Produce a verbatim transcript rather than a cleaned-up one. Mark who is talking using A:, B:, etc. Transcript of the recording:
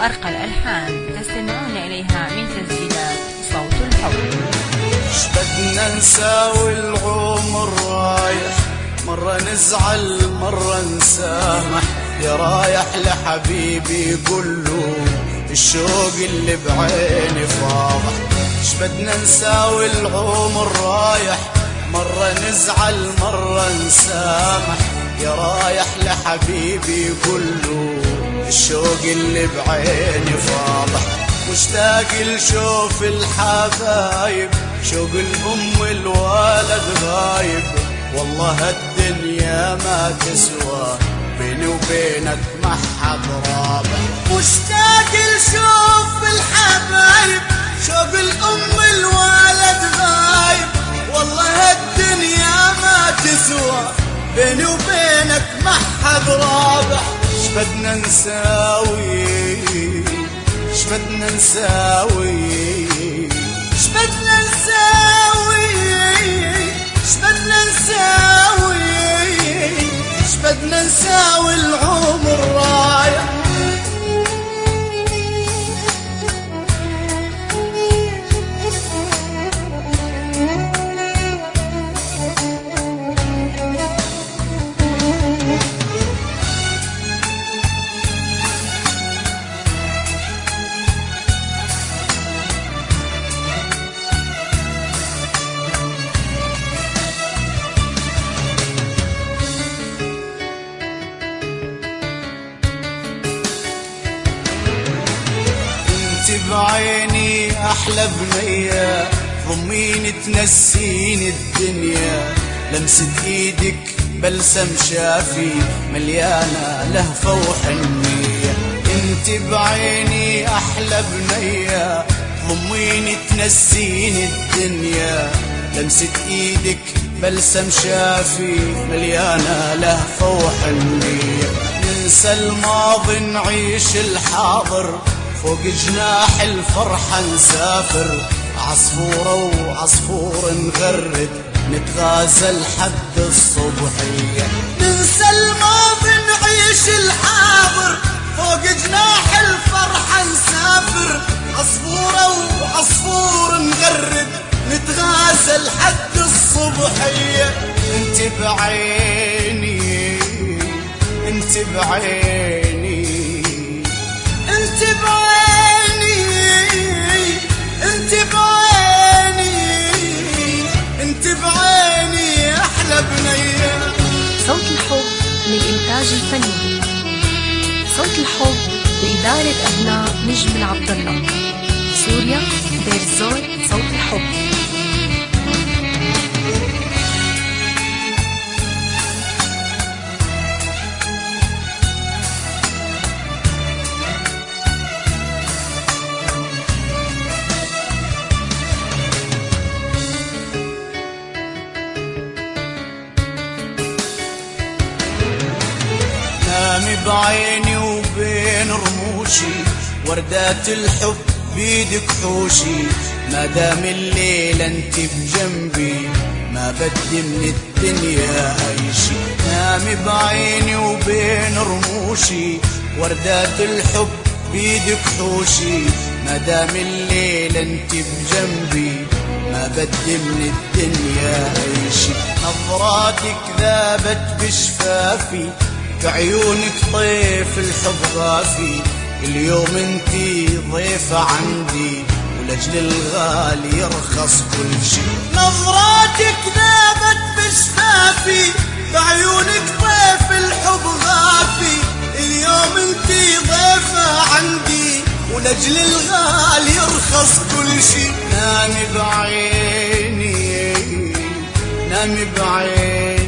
A: وأرقى الألحان تستمعون إليها من تسجيلات صوت الحب.
B: شبدنا نساوي العمر رايح، مرة نزعل مرة نسامح، يا رايح لحبيبي قوله الشوق اللي بعيني فاضح. شبدنا نساوي العمر رايح، مرة نزعل مرة نسامح، يا رايح لحبيبي قوله الشوق اللي بعيني فاضح. مشتاق لشوف الحبايب، شوق الأم الولد غايب، والله الدنيا ما تسوى بيني وبينك ما حد رابع. مشتاق لشوف الحبايب، شوق الأم الولد غايب، والله الدنيا ما تسوى بيني وبينك ما حد رابع. شبدنا نساوي شبدنا نساوي شبدنا نساوي شبدنا نساوي شبدنا نساوي العمر رايح. بعيني أحلى بنية، ضميني تنسيني الدنيا، لمسة إيدك بلسم شافي مليانة لهفة وحنية. انت بعيني أحلى بنية، ضميني تنسيني الدنيا، لمسة إيدك بلسم شافي مليانة لهفة وحنية. ننسى الماضي نعيش الحاضر، فوق جناح الفرحة نسافر، عصفورة وعصفور نغرد نتغازل حد الصبحية. ننسى الماضي نعيش الحاضر، فوق جناح الفرحة نسافر، عصفورة وعصفور نغرد نتغازل حد الصبحية. انت بعيني انت بعيني انت بعيني انت بعيني انت بعيني احلى بنيه.
C: صوت الحب للإنتاج الفني، صوت الحب بإدارة أبناء نجم العبد الله، سوريا، دير الزور. صوت الحب.
B: نامي بعيني وبين رموشي، وردات الحب بيدك حوشي، ما دام الليل انت بجنبي ما بدي من الدنيا اي شي. نامي بعيني وبين رموشي، وردات الحب بيدك حوشي، ما دام الليل انت بجنبي ما بدي من الدنيا اي شي. نظراتك ذابت بشفافي، بعيونك طيف الحب غافي، اليوم انتي ضيفة عندي ولجل الغالي يرخص كل شي. نظراتك ذابت بشفافي، بعيونك طيف الحب غافي، اليوم انتي ضيفة عندي ولجل الغالي يرخص كل شي. نامي بعيني نامي بعيني